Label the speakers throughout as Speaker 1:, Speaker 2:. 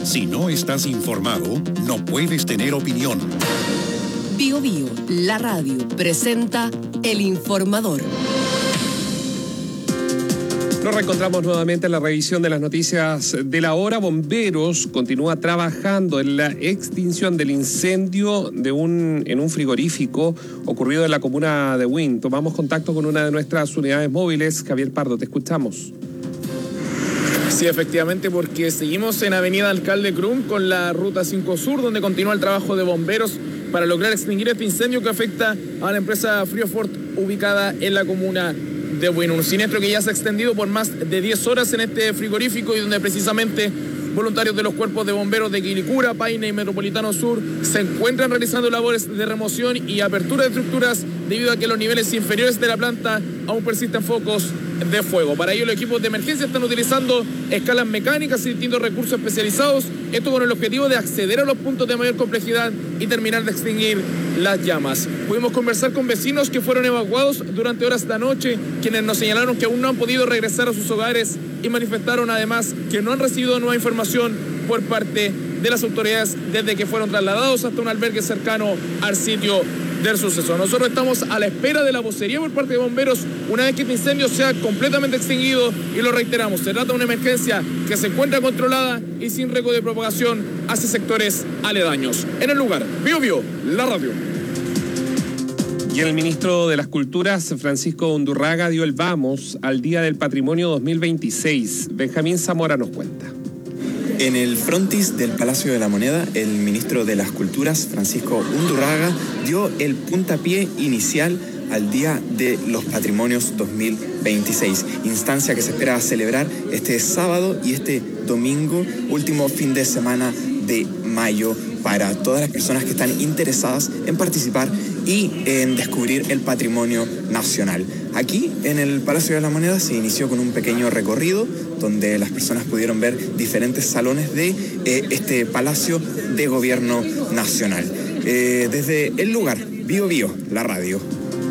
Speaker 1: Si no estás informado, no puedes tener opinión.
Speaker 2: Bio Bio, la radio, presenta El Informador.
Speaker 3: Nos reencontramos nuevamente en la revisión de las noticias de la hora. Bomberos continúa trabajando en la extinción del incendio en un frigorífico ocurrido en la comuna de Huin. Tomamos contacto con una de nuestras unidades móviles. Javier Pardo, te escuchamos.
Speaker 4: Sí, efectivamente, porque seguimos en Avenida Alcalde Crum con la Ruta 5 Sur, donde continúa el trabajo de bomberos para lograr extinguir este incendio que afecta a la empresa Friofort ubicada en la comuna de Huin. Un siniestro que ya se ha extendido por más de 10 horas en este frigorífico y donde precisamente voluntarios de los cuerpos de bomberos de Quilicura, Paine y Metropolitano Sur se encuentran realizando labores de remoción y apertura de estructuras debido a que los niveles inferiores de la planta aún persisten focos de fuego. Para ello, los equipos de emergencia están utilizando escalas mecánicas y distintos recursos especializados, esto con el objetivo de acceder a los puntos de mayor complejidad y terminar de extinguir las llamas. Pudimos conversar con vecinos que fueron evacuados durante horas de la noche, quienes nos señalaron que aún no han podido regresar a sus hogares y manifestaron además que no han recibido nueva información por parte de las autoridades desde que fueron trasladados hasta un albergue cercano al sitio del suceso. Nosotros estamos a la espera de la vocería por parte de bomberos una vez que este incendio sea completamente extinguido y lo reiteramos, se trata de una emergencia que se encuentra controlada y sin riesgo de propagación hacia sectores aledaños. En el lugar, Bio Bio, la radio.
Speaker 3: Y el ministro de las Culturas, Francisco Undurraga, dio el vamos al Día del Patrimonio 2026. Benjamín Zamora nos cuenta.
Speaker 5: En el frontis del Palacio de la Moneda, el ministro de las Culturas, Francisco Undurraga, dio el puntapié inicial al Día de los Patrimonios 2026, instancia que se espera celebrar este sábado y este domingo, último fin de semana de mayo, para todas las personas que están interesadas en participar y en descubrir el patrimonio nacional. Aquí, en el Palacio de la Moneda, se inició con un pequeño recorrido donde las personas pudieron ver diferentes salones de este Palacio de Gobierno Nacional. Desde el lugar, Bio Bio, la radio.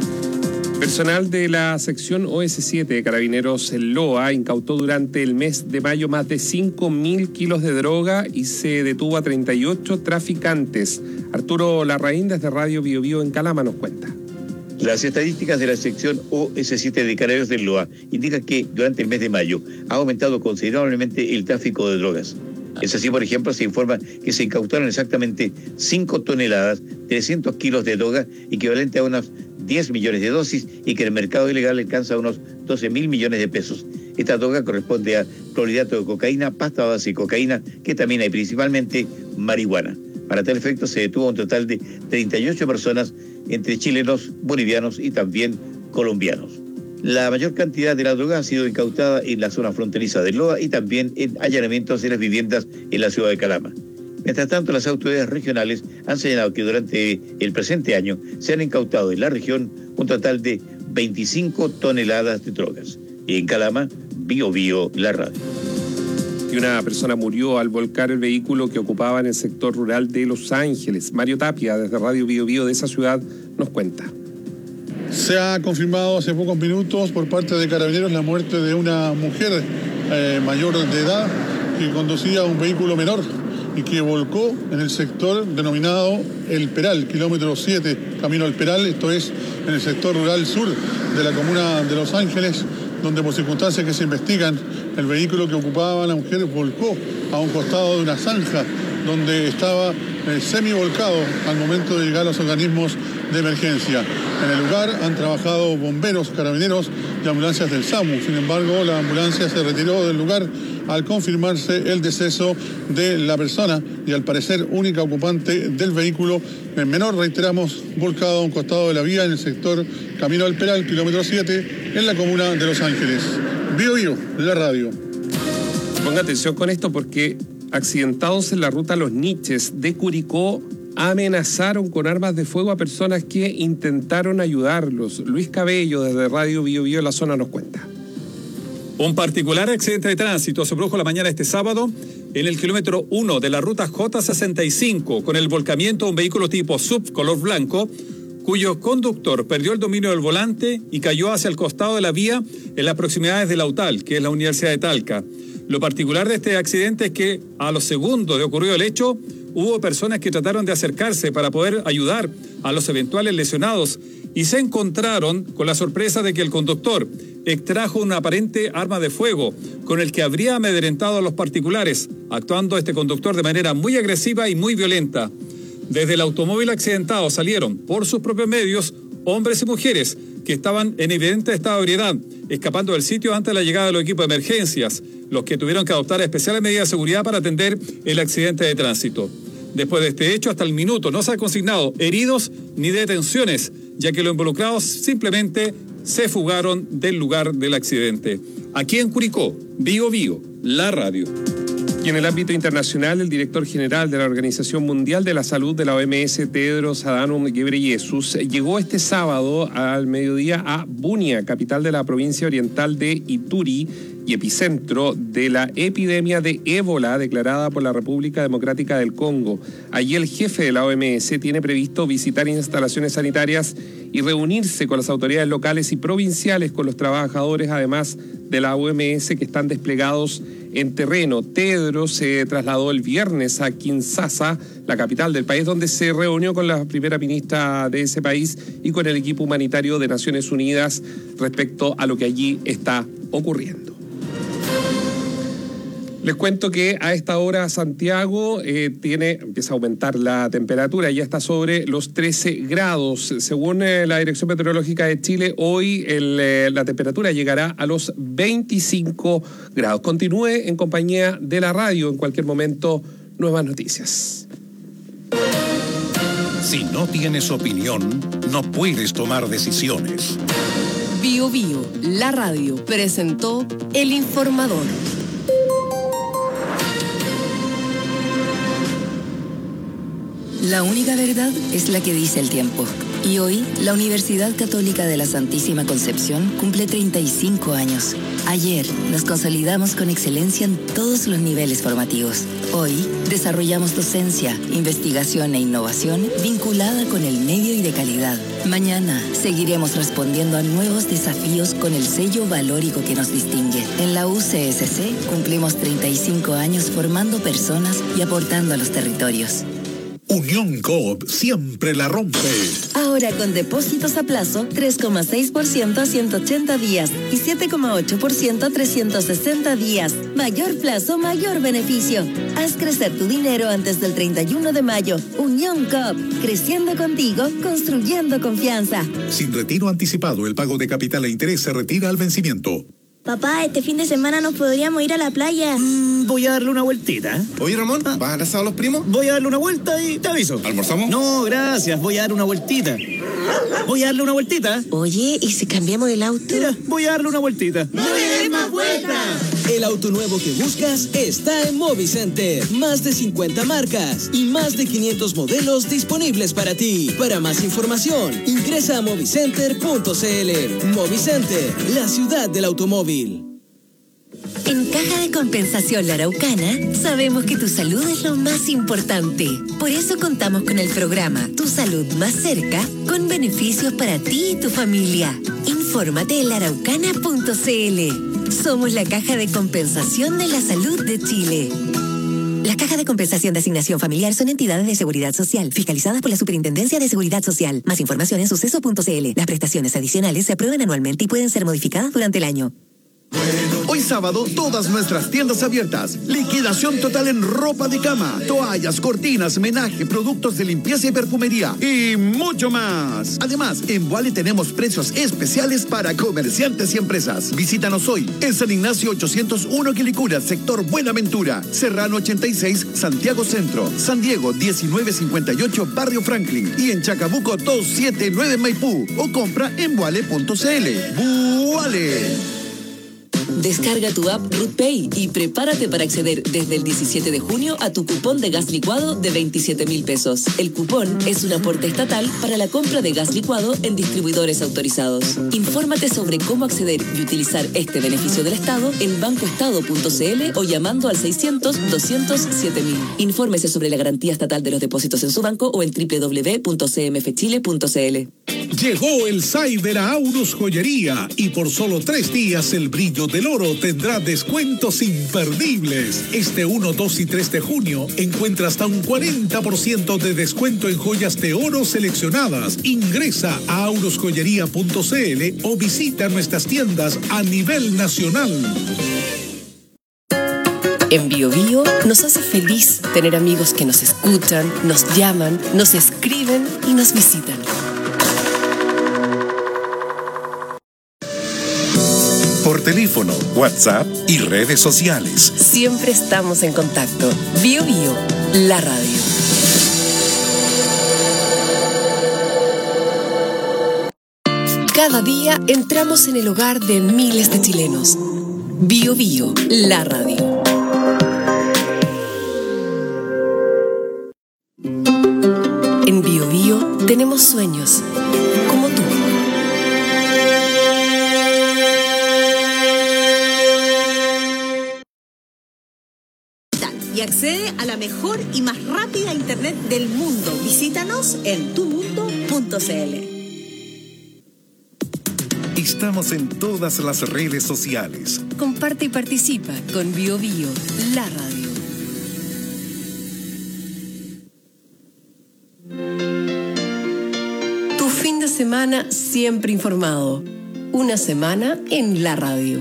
Speaker 3: Personal de la sección OS7 de Carabineros en Loa incautó durante el mes de mayo más de 5.000 kilos de droga y se detuvo a 38 traficantes. Arturo Larraín desde Radio Bio Bio en Calama nos cuenta.
Speaker 6: Las estadísticas de la sección OS7 de Carabineros del Loa indican que durante el mes de mayo ha aumentado considerablemente el tráfico de drogas. Es así, por ejemplo, se informa que se incautaron exactamente 5 toneladas, 300 kilos de droga, equivalente a unos 10 millones de dosis, y que el mercado ilegal alcanza unos 12.000 millones de pesos. Esta droga corresponde a clorhidrato de cocaína, pasta base de cocaína, ketamina y principalmente marihuana. Para tal efecto se detuvo un total de 38 personas, entre chilenos, bolivianos y también colombianos. La mayor cantidad de la droga ha sido incautada en la zona fronteriza de Loa y también en allanamientos de las viviendas en la ciudad de Calama. Mientras tanto, las autoridades regionales han señalado que durante el presente año se han incautado en la región un total de 25 toneladas de drogas. Y en Calama, Bio Bio, la radio.
Speaker 3: Y una persona murió al volcar el vehículo que ocupaba en el sector rural de Los Ángeles. Mario Tapia, desde Radio Bio Bio de esa ciudad, nos cuenta.
Speaker 7: Se ha confirmado hace pocos minutos por parte de Carabineros la muerte de una mujer mayor de edad que conducía un vehículo menor y que volcó en el sector denominado El Peral, kilómetro 7, camino al Peral, esto es en el sector rural sur de la comuna de Los Ángeles, donde por circunstancias que se investigan, el vehículo que ocupaba la mujer volcó a un costado de una zanja donde estaba semi-volcado al momento de llegar a los organismos de emergencia. En el lugar han trabajado bomberos, carabineros y ambulancias del SAMU. Sin embargo, la ambulancia se retiró del lugar al confirmarse el deceso de la persona y al parecer única ocupante del vehículo menor, reiteramos, volcado a un costado de la vía en el sector Camino al Peral, kilómetro 7, en la comuna de Los Ángeles. Bio Bio, la radio.
Speaker 3: Ponga atención con esto porque accidentados en la ruta Los Niches de Curicó amenazaron con armas de fuego a personas que intentaron ayudarlos. Luis Cabello desde Radio Bio Bio en la zona nos cuenta.
Speaker 8: Un particular accidente de tránsito se produjo la mañana este sábado en el kilómetro 1 de la ruta J65 con el volcamiento de un vehículo tipo SUV color blanco cuyo conductor perdió el dominio del volante y cayó hacia el costado de la vía en las proximidades de Lautal, que es la Universidad de Talca. Lo particular de este accidente es que a los segundos de ocurrido el hecho, hubo personas que trataron de acercarse para poder ayudar a los eventuales lesionados y se encontraron con la sorpresa de que el conductor extrajo una aparente arma de fuego con el que habría amedrentado a los particulares, actuando este conductor de manera muy agresiva y muy violenta. Desde el automóvil accidentado salieron, por sus propios medios, hombres y mujeres que estaban en evidente estado de ebriedad, escapando del sitio antes de la llegada de los equipos de emergencias, los que tuvieron que adoptar especiales medidas de seguridad para atender el accidente de tránsito. Después de este hecho, hasta el minuto no se han consignado heridos ni detenciones, ya que los involucrados simplemente se fugaron del lugar del accidente. Aquí en Curicó, Bío Bío, la radio.
Speaker 3: Y en el ámbito internacional, el director general de la Organización Mundial de la Salud de la OMS, Tedros Adhanom Ghebreyesus, llegó este sábado al mediodía a Bunia, capital de la provincia oriental de Ituri y epicentro de la epidemia de ébola declarada por la República Democrática del Congo. Allí el jefe de la OMS tiene previsto visitar instalaciones sanitarias y reunirse con las autoridades locales y provinciales, con los trabajadores, además de la OMS, que están desplegados en terreno. Tedros se trasladó el viernes a Kinshasa, la capital del país, donde se reunió con la primera ministra de ese país y con el equipo humanitario de Naciones Unidas respecto a lo que allí está ocurriendo. Les cuento que a esta hora Santiago empieza a aumentar la temperatura, ya está sobre los 13 grados. Según la Dirección Meteorológica de Chile, hoy la temperatura llegará a los 25 grados. Continúe en compañía de la radio, en cualquier momento, nuevas noticias.
Speaker 1: Si no tienes opinión, no puedes tomar decisiones.
Speaker 2: Bío Bío, la radio, presentó El Informador.
Speaker 9: La única verdad es la que dice el tiempo. Y hoy, la Universidad Católica de la Santísima Concepción cumple 35 años. Ayer, nos consolidamos con excelencia en todos los niveles formativos. Hoy, desarrollamos docencia, investigación e innovación vinculada con el medio y de calidad. Mañana, seguiremos respondiendo a nuevos desafíos con el sello valórico que nos distingue. En la UCSC, cumplimos 35 años formando personas y aportando a los territorios.
Speaker 1: Unión Coop siempre la rompe.
Speaker 10: Ahora con depósitos a plazo 3,6% a 180 días y 7,8% a 360 días. Mayor plazo, mayor beneficio. Haz crecer tu dinero antes del 31 de mayo. Unión Coop, creciendo contigo, construyendo confianza.
Speaker 1: Sin retiro anticipado, el pago de capital e interés se retira al vencimiento.
Speaker 11: Papá, este fin de semana nos podríamos ir a la playa.
Speaker 12: Voy a darle una vueltita.
Speaker 13: Oye, Ramón, ¿vas a casar a los primos?
Speaker 12: Voy a darle una vuelta y te aviso.
Speaker 13: ¿Almorzamos?
Speaker 12: No, gracias, voy a dar una vueltita. Voy a darle una vueltita.
Speaker 10: Oye, ¿y si cambiamos el auto?
Speaker 12: Mira, voy a darle una vueltita.
Speaker 11: ¡No le des más vueltas!
Speaker 14: El auto nuevo que buscas está en Movicenter. Más de 50 marcas y más de 500 modelos disponibles para ti. Para más información, ingresa a movicenter.cl. Movicenter, la ciudad del automóvil.
Speaker 10: En Caja de Compensación La Araucana, sabemos que tu salud es lo más importante. Por eso contamos con el programa Tu Salud Más Cerca, con beneficios para ti y tu familia. Infórmate en laaraucana.cl. Somos la Caja de Compensación de la Salud de Chile. Las cajas de compensación de asignación familiar son entidades de seguridad social, fiscalizadas por la Superintendencia de Seguridad Social. Más información en suceso.cl. Las prestaciones adicionales se aprueban anualmente y pueden ser modificadas durante el año.
Speaker 15: Hoy sábado, todas nuestras tiendas abiertas. Liquidación total en ropa de cama, toallas, cortinas, menaje, productos de limpieza y perfumería y mucho más. Además, en Boale tenemos precios especiales para comerciantes y empresas. Visítanos hoy en San Ignacio 801 Quilicura, sector Buenaventura, Serrano 86, Santiago Centro, San Diego 1958, Barrio Franklin y en Chacabuco 279 Maipú o compra en boale.cl. Boale.
Speaker 16: Descarga tu app RootPay y prepárate para acceder desde el 17 de junio a tu cupón de gas licuado de 27.000 pesos. El cupón es un aporte estatal para la compra de gas licuado en distribuidores autorizados. Infórmate sobre cómo acceder y utilizar este beneficio del Estado en bancoestado.cl o llamando al 600-200-7000. Infórmese sobre la garantía estatal de los depósitos en su banco o en www.cmfchile.cl.
Speaker 17: Llegó el Cyber a Aurus Joyería y por solo 3 días el brillo del oro tendrá descuentos imperdibles. Este 1, 2 y 3 de junio encuentra hasta un 40% de descuento en joyas de oro seleccionadas. Ingresa a aurusjoyería.cl o visita nuestras tiendas a nivel nacional.
Speaker 2: En BioBio nos hace feliz tener amigos que nos escuchan, nos llaman, nos escriben y nos visitan.
Speaker 1: Por teléfono, WhatsApp y redes sociales.
Speaker 2: Siempre estamos en contacto. BioBio, la radio. Cada día entramos en el hogar de miles de chilenos. BioBio, la radio. En BioBio tenemos sueños, como tú.
Speaker 18: Y accede a la mejor y más rápida internet del mundo. Visítanos en tumundo.cl.
Speaker 1: Estamos en todas las redes sociales.
Speaker 2: Comparte y participa con BioBio, la radio. Tu fin de semana siempre informado. Una semana en la radio.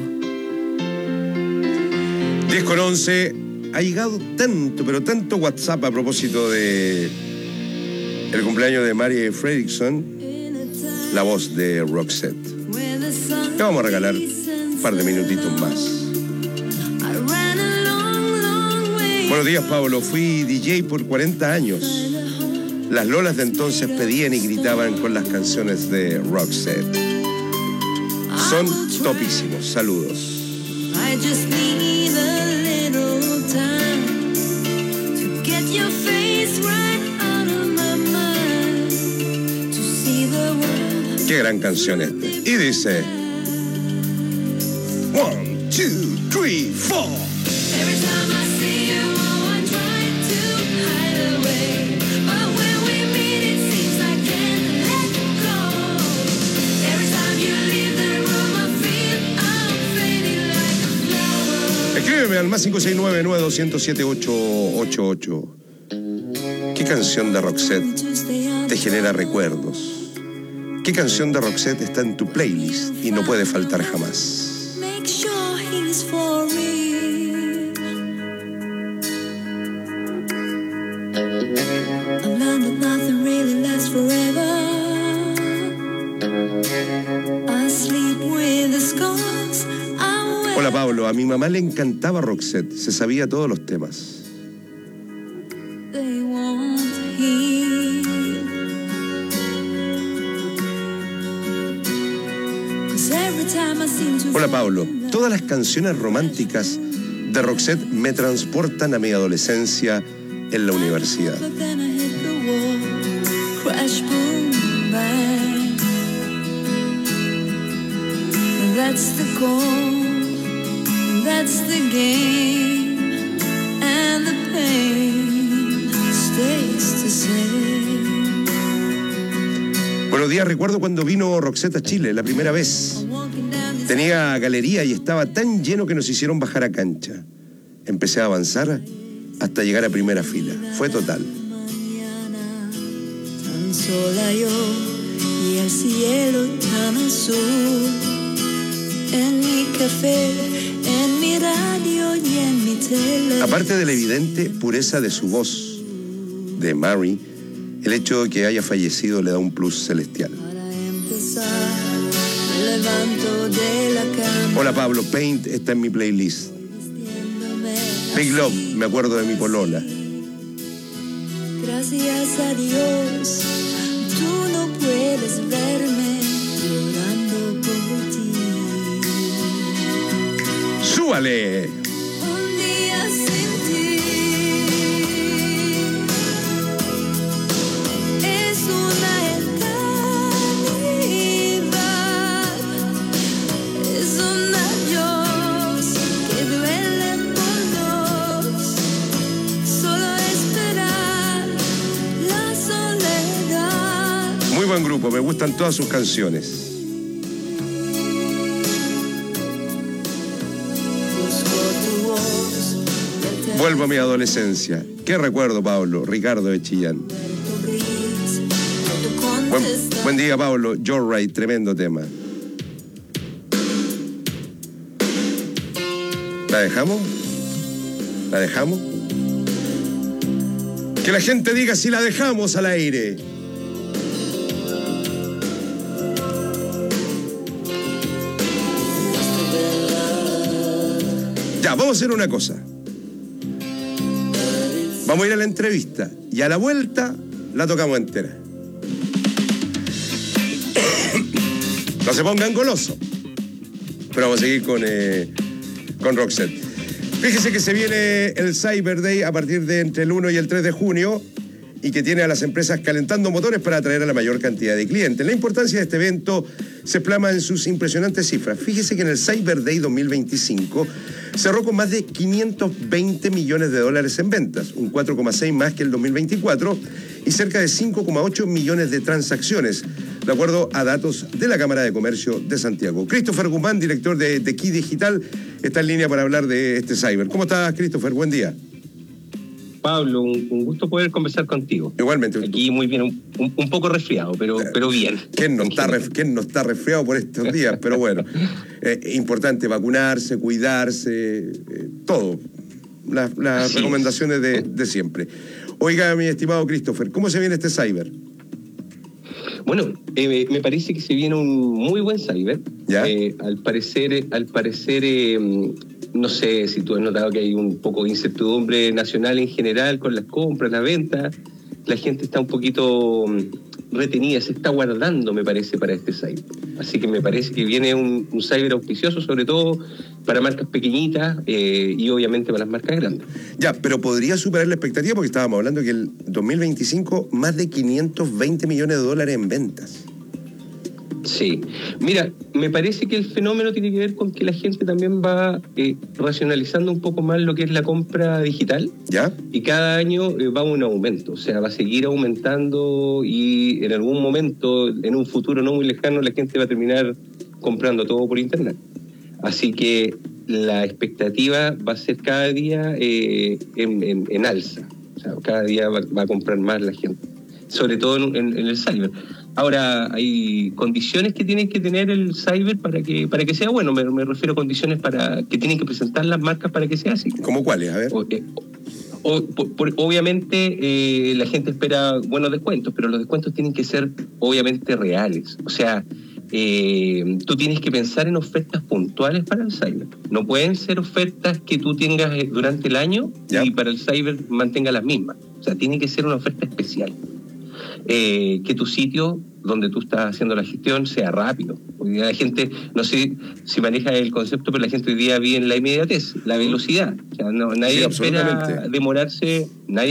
Speaker 19: 10:11. Ha llegado tanto, pero tanto WhatsApp a propósito de el cumpleaños de Mary Fredriksson, la voz de Roxette. Le vamos a regalar un par de minutitos más. Buenos días, Pablo. Fui DJ por 40 años. Las lolas de entonces pedían y gritaban con las canciones de Roxette. Son topísimos. Saludos. Qué gran canción esta. Y dice 1, 2, 3, 4. Escríbeme al más 569-9207-888. ¿Qué canción de Roxette te genera recuerdos? ¿Qué canción de Roxette está en tu playlist y no puede faltar jamás? Hola Pablo, a mi mamá le encantaba Roxette, se sabía todos los temas. Hola Pablo, todas las canciones románticas de Roxette me transportan a mi adolescencia en la universidad. Buenos días, recuerdo cuando vino Roxette a Chile la primera vez. Tenía galería y estaba tan lleno que nos hicieron bajar a cancha. Empecé a avanzar hasta llegar a primera fila. Fue total.
Speaker 20: Tan sola yo y el cielo tan azul. En mi café, en mi radio y en mi tele.
Speaker 19: Aparte de la evidente pureza de su voz, de Mary, el hecho de que haya fallecido le da un plus celestial. Hola Pablo, Paint está en mi playlist. Big Love, me acuerdo de mi polola.
Speaker 20: Gracias a Dios, tú no puedes verme llorando por ti.
Speaker 19: ¡Súbale!
Speaker 20: Un día sin ti es una eternidad, es un adiós que duele por dos, solo esperar la soledad.
Speaker 19: Muy buen grupo tipo, me gustan todas sus canciones. Vuelvo a mi adolescencia. ¿Qué recuerdo, Pablo? Ricardo de Chillán. Buen día, Pablo. Joe Wright, tremendo tema. ¿La dejamos? ¿La dejamos? Que la gente diga si la dejamos al aire. Ya, vamos a hacer una cosa. Vamos a ir a la entrevista y a la vuelta la tocamos entera. No se pongan golosos. Pero vamos a seguir con Roxette. Fíjese que se viene el Cyber Day a partir de entre el 1 y el 3 de junio y que tiene a las empresas calentando motores para atraer a la mayor cantidad de clientes. La importancia de este evento se plasma en sus impresionantes cifras. Fíjese que en el Cyber Day 2025 cerró con más de 520 millones de dólares en ventas, un 4,6 más que el 2024 y cerca de 5,8 millones de transacciones, de acuerdo a datos de la Cámara de Comercio de Santiago. Christopher Guzmán, director de Key Digital, está en línea para hablar de este Cyber. ¿Cómo estás, Christopher? Buen día.
Speaker 21: Pablo, un gusto poder conversar contigo.
Speaker 19: Igualmente.
Speaker 21: Aquí muy bien, un poco resfriado, pero bien.
Speaker 19: ¿Quién no está resfriado por estos días? Pero bueno, importante vacunarse, cuidarse, todo. Las recomendaciones de siempre. Oiga, mi estimado Christopher, ¿cómo se viene este Cyber?
Speaker 21: Bueno, me parece que se viene un muy buen Cyber.
Speaker 19: ¿Ya?
Speaker 21: Al parecer, no sé si tú has notado que hay un poco de incertidumbre nacional en general con las compras, las ventas. La gente está un poquito retenida, se está guardando, me parece, para este Cyber. Así que me parece que viene un Cyber auspicioso, sobre todo para marcas pequeñitas y obviamente para las marcas grandes.
Speaker 19: Ya, pero podría superar la expectativa porque estábamos hablando que el 2025 más de 520 millones de dólares en ventas.
Speaker 21: Sí. Mira, me parece que el fenómeno tiene que ver con que la gente también va racionalizando un poco más lo que es la compra digital.
Speaker 19: ¿Ya?
Speaker 21: Y cada año va un aumento, o sea, va a seguir aumentando y en algún momento, en un futuro no muy lejano, la gente va a terminar comprando todo por internet. Así que la expectativa va a ser cada día en alza. O sea, cada día va a comprar más la gente, sobre todo en el cyber. Ahora, hay condiciones que tienen que tener el cyber para que sea bueno. Me refiero a condiciones que tienen que presentar las marcas para que sea así.
Speaker 19: ¿Cómo cuáles? A ver.
Speaker 21: Obviamente la gente espera buenos descuentos, pero los descuentos tienen que ser obviamente reales. O sea, tú tienes que pensar en ofertas puntuales para el cyber. No pueden ser ofertas que tú tengas durante el año y para el cyber mantenga las mismas. O sea, tiene que ser una oferta especial. Que tu sitio donde tú estás haciendo la gestión sea rápido. Hoy día la gente, no sé si maneja el concepto, pero la gente hoy día vive en la inmediatez, la velocidad. O sea, nadie espera demorarse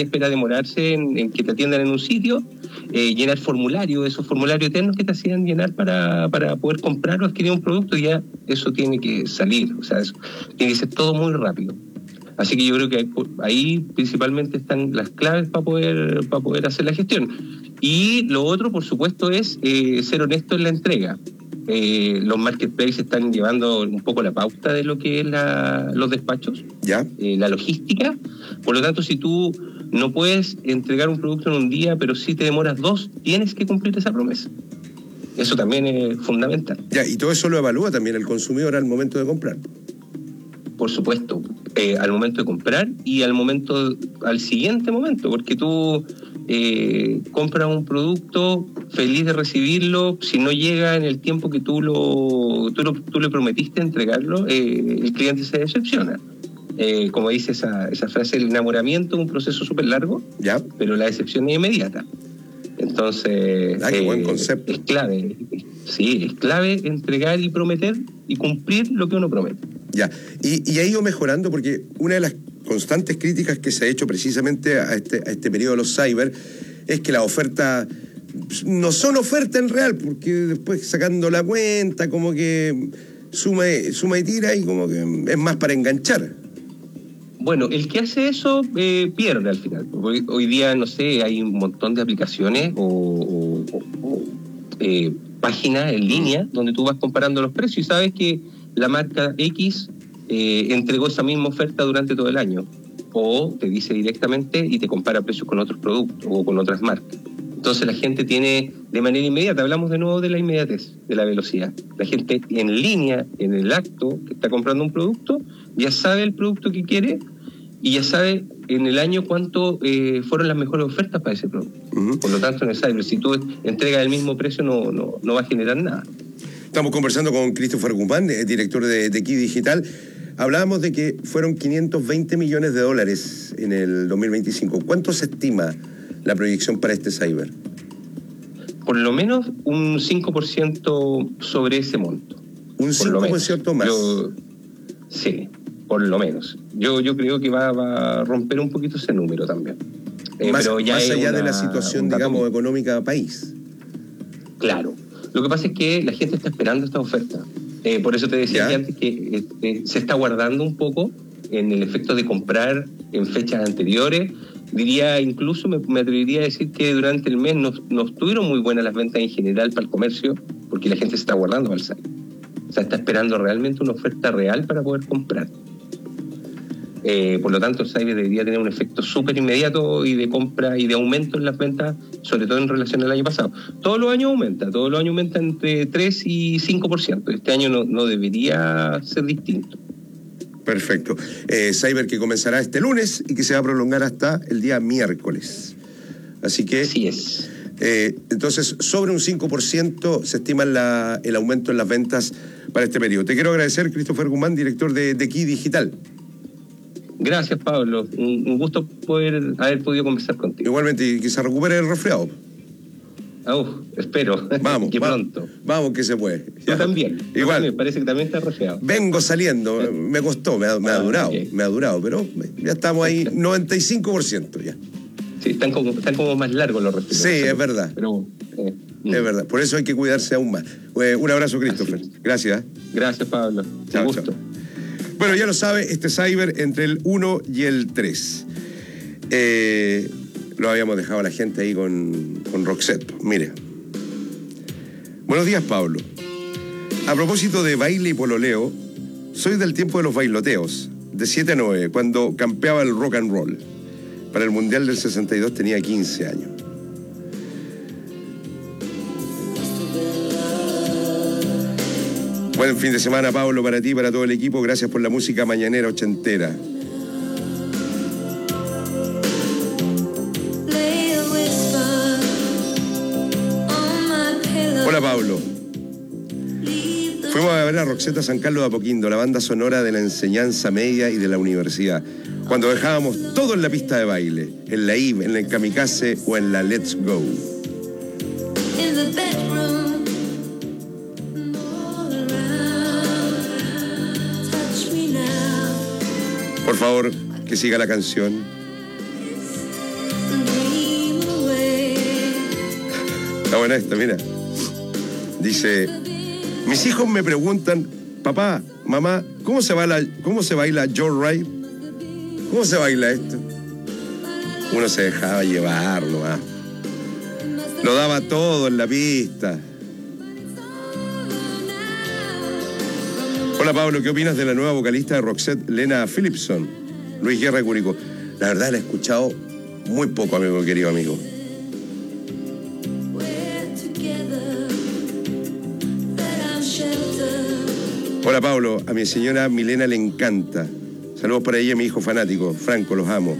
Speaker 21: en que te atiendan en un sitio, llenar formularios, esos formularios eternos que te hacían llenar para poder comprar o adquirir un producto. Ya eso tiene que salir, o sea, eso tiene que ser todo muy rápido. Así que yo creo que ahí principalmente están las claves para poder hacer la gestión. Y lo otro, por supuesto, es ser honesto en la entrega. Los marketplaces están llevando un poco la pauta de lo que es los despachos, la logística. Por lo tanto, si tú no puedes entregar un producto en un día, pero sí te demoras 2, tienes que cumplir esa promesa. Eso también es fundamental.
Speaker 19: Ya, y todo eso lo evalúa también el consumidor al momento de comprar.
Speaker 21: Por supuesto, al momento de comprar y al siguiente momento, porque tú compras un producto feliz de recibirlo, si no llega en el tiempo que tú le prometiste entregarlo, el cliente se decepciona. Como dice esa frase, el enamoramiento es un proceso súper largo, pero la decepción es inmediata. Entonces,
Speaker 19: qué buen concepto.
Speaker 21: Es clave. Sí, es clave entregar y prometer y cumplir lo que uno promete.
Speaker 19: Ya, y ha ido mejorando porque una de las constantes críticas que se ha hecho precisamente a este periodo de los cyber es que las ofertas no son ofertas en real, porque después sacando la cuenta como que suma y tira y como que es más para enganchar.
Speaker 21: Bueno, el que hace eso pierde al final. Hoy día, no sé, hay un montón de aplicaciones o página en línea donde tú vas comparando los precios y sabes que la marca X entregó esa misma oferta durante todo el año, o te dice directamente y te compara precios con otros productos o con otras marcas. Entonces la gente tiene de manera inmediata, hablamos de nuevo de la inmediatez, de la velocidad. La gente en línea, en el acto que está comprando un producto, ya sabe el producto que quiere y ya sabe en el año cuánto fueron las mejores ofertas para ese producto. Por lo tanto, en el cyber, si tú entregas el mismo precio, no va a generar nada.
Speaker 19: Estamos conversando con Christopher Guzmán, director de Key Digital. Hablábamos de que fueron 520 millones de dólares en el 2025. ¿Cuánto se estima la proyección para este cyber?
Speaker 21: Por lo menos un 5% sobre ese monto.
Speaker 19: ¿Un 5% más?
Speaker 21: Sí, por lo menos. Yo creo que va a romper un poquito ese número también.
Speaker 19: Pero ya más allá de la situación, digamos, económica del país.
Speaker 21: Claro. Lo que pasa es que la gente está esperando esta oferta. Por eso te decía antes que se está guardando un poco en el efecto de comprar en fechas anteriores. Diría, incluso me atrevería a decir que durante el mes no estuvieron muy buenas las ventas en general para el comercio, porque la gente se está guardando para el cyber. O sea, está esperando realmente una oferta real para poder comprar. Por lo tanto, el cyber debería tener un efecto súper inmediato y de compra y de aumento en las ventas, sobre todo en relación al año pasado. Todos los años aumenta entre 3 y 5%. Este año no debería ser distinto.
Speaker 19: Perfecto. Cyber que comenzará este lunes y que se va a prolongar hasta el día miércoles. Así que...
Speaker 21: Así es.
Speaker 19: Entonces, sobre un 5% se estima el aumento en las ventas para este periodo. Te quiero agradecer, Christopher Guzmán, director de Key Digital.
Speaker 21: Gracias, Pablo. Un gusto haber podido conversar contigo.
Speaker 19: Igualmente, y que se recupere el resfriado.
Speaker 21: Espero.
Speaker 19: Vamos,
Speaker 21: que pronto.
Speaker 19: Vamos que se puede.
Speaker 21: Yo también.
Speaker 19: Igual.
Speaker 21: Me parece que también está resfriado.
Speaker 19: Vengo saliendo. Me costó, me ha durado. Okay. Me ha durado, pero ya estamos ahí, 95% ya.
Speaker 21: Sí, están como más largos los resfriados.
Speaker 19: Sí, es verdad.
Speaker 21: Pero,
Speaker 19: es verdad. Por eso hay que cuidarse aún más. Un abrazo, Christopher. Gracias.
Speaker 21: Gracias, Pablo.
Speaker 19: Chao,
Speaker 21: un gusto.
Speaker 19: Chao. Bueno, ya lo sabe, este cyber entre el 1 y el 3. Lo habíamos dejado a la gente ahí con Roxette. Mire. Buenos días, Pablo. A propósito de baile y pololeo, soy del tiempo de los bailoteos, de 7 a 9, cuando campeaba el rock and roll. Para el Mundial del 62 tenía 15 años. Buen fin de semana, Pablo, para ti y para todo el equipo. Gracias por la música mañanera ochentera. Hola, Pablo. Fuimos a ver a Roxette a San Carlos de Apoquindo, la banda sonora de la enseñanza media y de la universidad, cuando dejábamos todo en la pista de baile, en la IB, en el Kamikaze o en la Let's Go. Por favor, que siga la canción. Está buena esta, mira. Dice, mis hijos me preguntan, papá, mamá, ¿cómo se baila Joyride? ¿Cómo se baila esto? Uno se dejaba llevar nomás. Lo daba todo en la pista. Hola, Pablo, ¿qué opinas de la nueva vocalista de Roxette, Lena Phillipson? Luis Guerra de Curicó. La verdad la he escuchado muy poco, amigo, querido amigo. Hola, Pablo, a mi señora Milena le encanta. Saludos para ella y mi hijo fanático. Franco, los amo.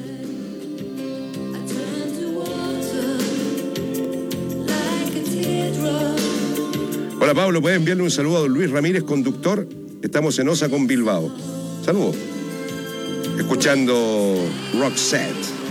Speaker 19: Hola, Pablo, ¿puedes enviarle un saludo a don Luis Ramírez, conductor? Estamos en Osa con Bilbao. Saludos. Escuchando Roxette.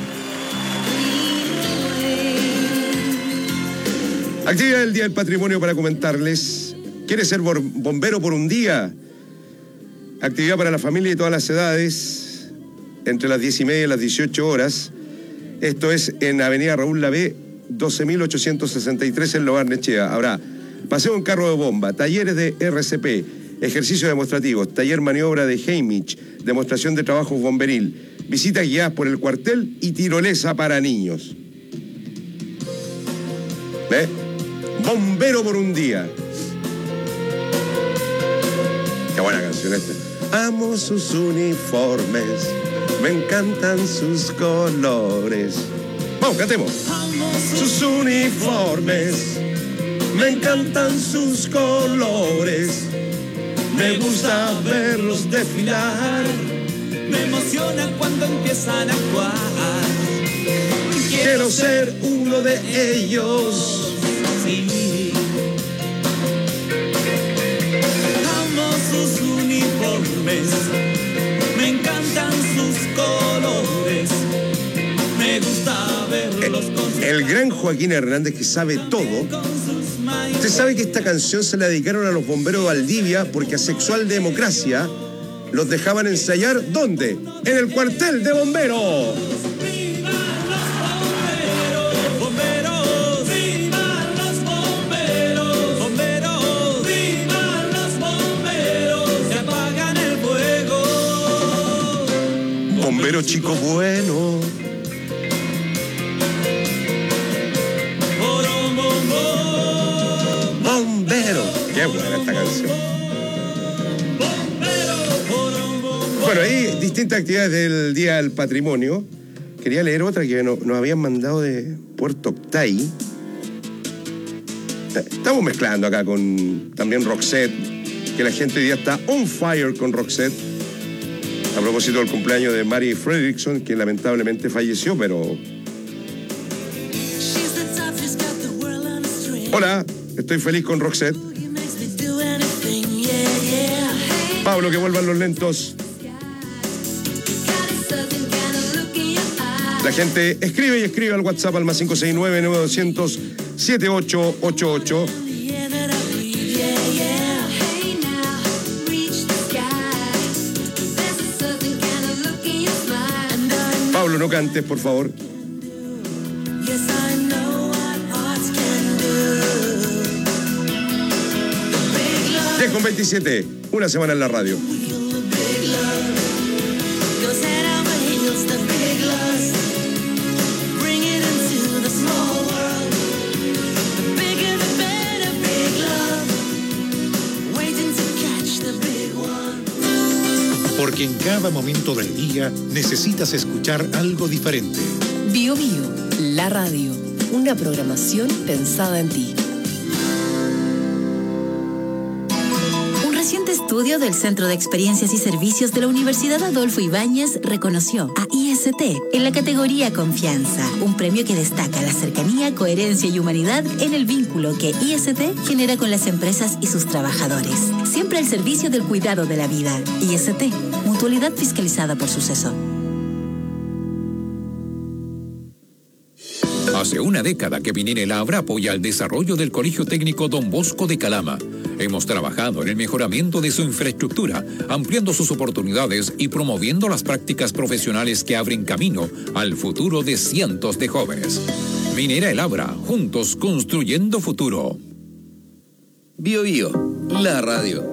Speaker 19: Actividad del Día del Patrimonio para comentarles. ¿Quieres ser bombero por un día? Actividad para la familia de todas las edades, entre las 10:30 y las 18 horas. Esto es en Avenida Raúl Lavé, 12.863 en Loarnechea. Habrá paseo en carro de bomba, talleres de RCP, ejercicios demostrativos, taller maniobra de Heimich, demostración de trabajo bomberil, visitas guiadas por el cuartel y tirolesa para niños. Bombero por un día. Qué buena canción esta. Amo sus uniformes, me encantan sus colores. Vamos, cantemos.
Speaker 11: Amo
Speaker 19: sus uniformes, me encantan sus colores. Me gusta verlos desfilar.
Speaker 11: Me emociona cuando empiezan a actuar.
Speaker 19: Quiero ser uno de ellos.
Speaker 11: Sí. Amo sus uniformes, me encantan sus colores. Me gusta verlos con
Speaker 19: El gran Joaquín Hernández, que sabe todo. Usted sabe que esta canción se la dedicaron a los bomberos de Valdivia porque a Sexual Democracia los dejaban ensayar, ¿dónde? En el cuartel de bomberos. Bombero chico bueno. Bombero. Qué buena esta canción. Bueno, hay distintas actividades del Día del Patrimonio. Quería leer otra que nos habían mandado de Puerto Octay. Estamos mezclando acá con también Roxette, que la gente hoy día está on fire con Roxette. A propósito del cumpleaños de Mary Fredriksson, quien lamentablemente falleció, pero... Hola, estoy feliz con Roxette. Pablo, que vuelvan los lentos. La gente escribe y escribe al WhatsApp al más 569-9200-7888. Pablo, no cantes, por favor. 10:27, una semana en la radio.
Speaker 17: Porque en cada momento del día necesitas escuchar algo diferente.
Speaker 2: Bio Bio, la radio. Una programación pensada en ti.
Speaker 4: Un reciente estudio del Centro de Experiencias y Servicios de la Universidad Adolfo Ibáñez reconoció a IST en la categoría Confianza, un premio que destaca la cercanía, coherencia y humanidad en el vínculo que IST genera con las empresas y sus trabajadores. Siempre al servicio del cuidado de la vida. IST, mutualidad fiscalizada por Suceso.
Speaker 22: Hace una década que Minera El Abra apoya el desarrollo del Colegio Técnico Don Bosco de Calama. Hemos trabajado en el mejoramiento de su infraestructura, ampliando sus oportunidades y promoviendo las prácticas profesionales que abren camino al futuro de cientos de jóvenes. Minera El Abra, juntos construyendo futuro.
Speaker 23: Bio Bio, la radio.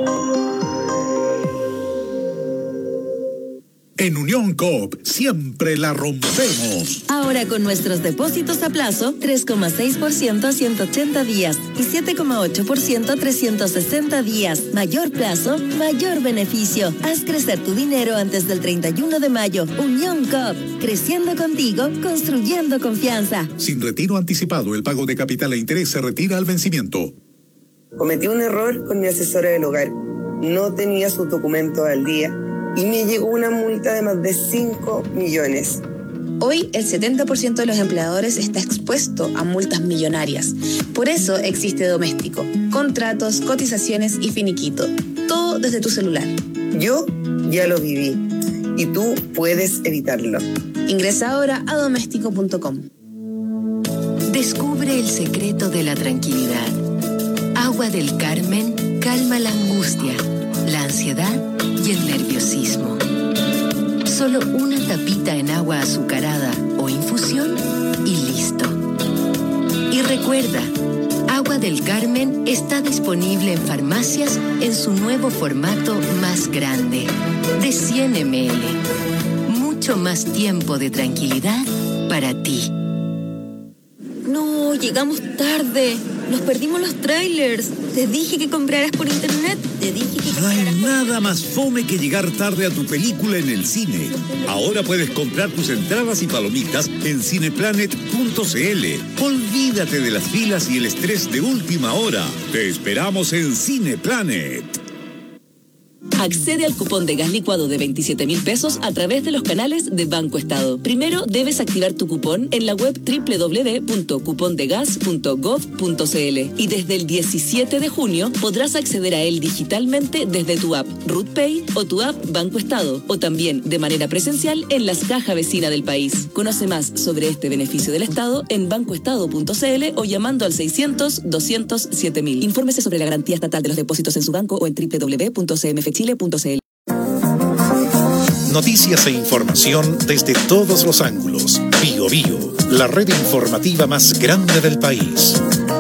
Speaker 17: En Unión Coop siempre la rompemos.
Speaker 4: Ahora con nuestros depósitos a plazo, 3,6% a 180 días y 7,8% a 360 días. Mayor plazo, mayor beneficio. Haz crecer tu dinero antes del 31 de mayo. Unión Coop, creciendo contigo, construyendo confianza.
Speaker 17: Sin retiro anticipado, el pago de capital e interés se retira al vencimiento.
Speaker 24: Cometí un error con mi asesora del hogar. No tenía sus documentos al día y me llegó una multa de más de 5 millones.
Speaker 25: Hoy el 70% de los empleadores está expuesto a multas millonarias. Por eso existe Doméstico. Contratos, cotizaciones y finiquito. Todo desde tu celular.
Speaker 24: Yo ya lo viví y tú puedes evitarlo.
Speaker 25: Ingresa ahora a doméstico.com.
Speaker 2: Descubre el secreto de la tranquilidad. Agua del Carmen calma la angustia, la ansiedad y el nerviosismo. Solo una tapita en agua azucarada o infusión y listo. Y recuerda, Agua del Carmen está disponible en farmacias en su nuevo formato más grande, de 100 ml. Mucho más tiempo de tranquilidad para ti.
Speaker 4: No, llegamos tarde.
Speaker 3: nos perdimos los trailers. Te dije que compraras por internet.
Speaker 5: No hay nada más fome que llegar tarde a tu película en el cine. Ahora puedes comprar tus entradas y palomitas en cineplanet.cl. Olvídate de las filas y el estrés de última hora. Te esperamos en Cineplanet.
Speaker 16: Accede al cupón de gas licuado de 27.000 pesos a través de los canales de Banco Estado. Primero debes activar tu cupón en la web www.cupondegas.gov.cl y desde el 17 de junio podrás acceder a él digitalmente desde tu app RootPay o tu app Banco Estado, o también de manera presencial en las cajas vecinas del país. Conoce más sobre este beneficio del Estado en bancoestado.cl o llamando al 600-200-7000. Infórmese sobre la garantía estatal de los depósitos en su banco o en www.cmfchile.cl.
Speaker 17: Noticias e información desde todos los ángulos. Bio Bio, la red informativa más grande del país.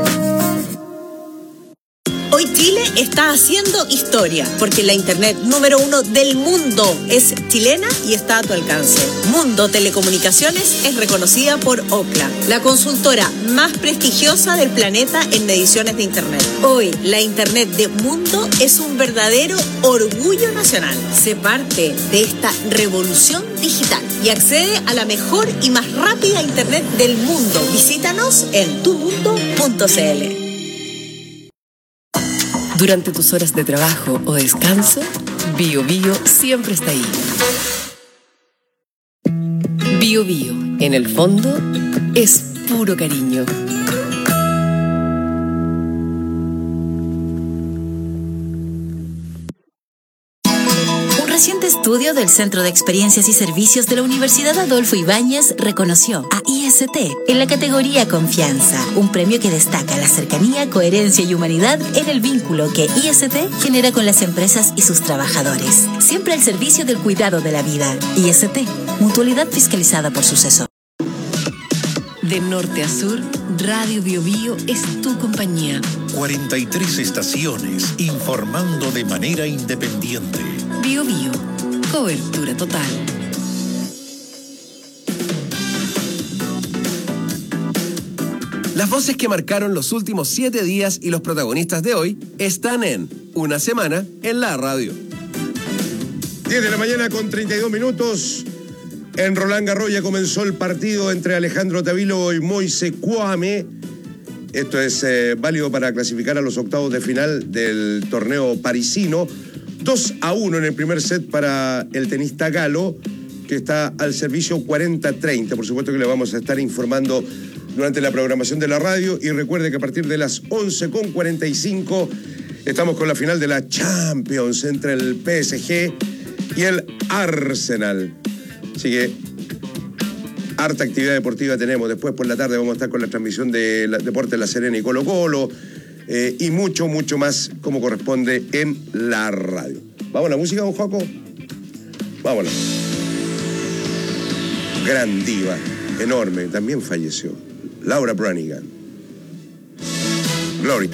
Speaker 18: Hoy Chile está haciendo historia, porque la internet número 1 del mundo es chilena y está a tu alcance. Mundo Telecomunicaciones es reconocida por Ookla, la consultora más prestigiosa del planeta en mediciones de internet. Hoy, la internet de Mundo es un verdadero orgullo nacional. Sé parte de esta revolución digital y accede a la mejor y más rápida internet del mundo. Visítanos en tumundo.cl.
Speaker 2: Durante tus horas de trabajo o descanso, Bio Bio siempre está ahí. Bio Bio, en el fondo, es puro cariño.
Speaker 4: Un reciente estudio del Centro de Experiencias y Servicios de la Universidad Adolfo Ibáñez reconoció a IST en la categoría Confianza, un premio que destaca la cercanía, coherencia y humanidad en el vínculo que IST genera con las empresas y sus trabajadores. Siempre al servicio del cuidado de la vida. IST, mutualidad fiscalizada por Suceso.
Speaker 2: De norte a sur, Radio Bio Bio es tu compañía.
Speaker 17: 43 estaciones informando de manera independiente.
Speaker 2: Bio Bio, cobertura total.
Speaker 6: Las voces que marcaron los últimos 7 días y los protagonistas de hoy están en Una Semana en la Radio.
Speaker 19: 10 de la mañana con 32 minutos. En Roland Garros ya comenzó el partido entre Alejandro Tavilo y Moise Kouame. Esto es válido para clasificar a los octavos de final del torneo parisino. 2-1 en el primer set para el tenista galo, que está al servicio 40-30. Por supuesto que le vamos a estar informando durante la programación de la radio. Y recuerde que a partir de las 11:45 estamos con la final de la Champions entre el PSG y el Arsenal. Así que harta actividad deportiva tenemos. Después por la tarde vamos a estar con la transmisión de Deportes La Serena y Colo Colo, y mucho más como corresponde en la radio. ¿Vamos a la música, don Joaco? Vámonos. Gran diva, enorme, también falleció. Laura Branigan. Glory.